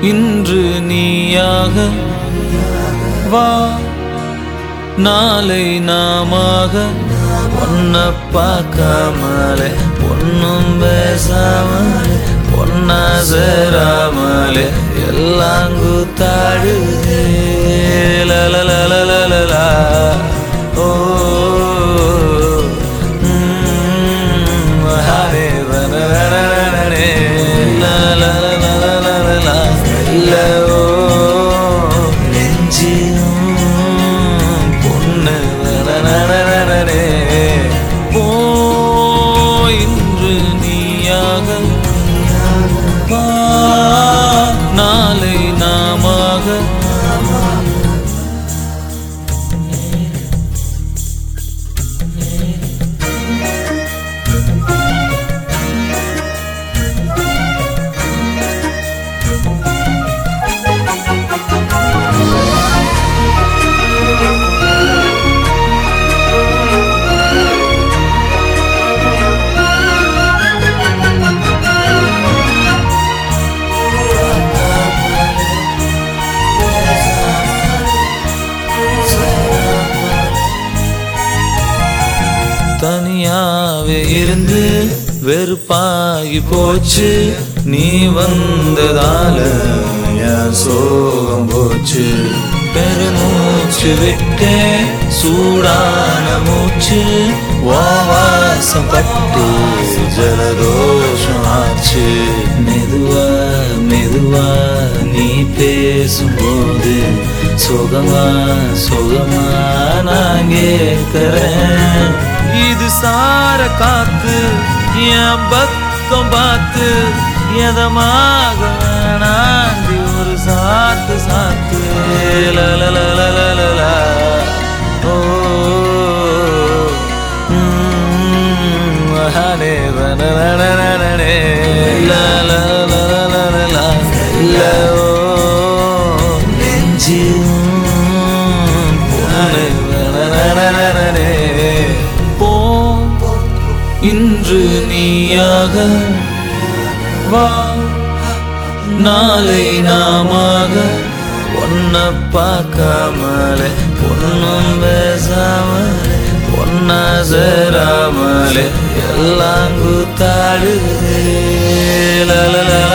இன்று நீயாக வா, நாளை நாமாக ஒன்ன பார்க்காமலே ஒன்னும் பேசாமலே ஒன்னா சேராமலே எல்லாம் கூத்தாடுதே. லலலலலலலா ஓ ஹரே வனரனரனே லலலலலலலா இல்ல ஓ நெஞ்சிலும் பொண்ணு வனரனரனே. ஓ இன்று நீயாக வா, நாளை நாமாக தனியாவே இருந்து வெறுப்பாகி போச்சு, நீ வந்ததால என் சோகம் போச்சு. பெருமூச்சு விட்டே சூடான மூச்சு, வாசம் பட்டு ஜலதோஷம் ஆச்சு. மெதுவா மெதுவா நீ பேசும்போது சுகமா சுகமா நான் கேட்கிறேன். இது சார காத்து என் பக்கம் பார்த்து எதமாக நாந்தி ஒரு சாத்து சாத்து. லலலலலலா ஓ ஹரே வனரனரனே லலலலலலா இல்ல ஓ நெஞ்சிலும் பொண்ணு வனரனரனே. போ இன்று நீயாக வா, நாளை நாமாக ஒன்ன பார்க்காமலே ஒன்னும் பேசாமலே ஒன்னா சேராமலே எல்லாம் கூத்தாடுதே. லலலலா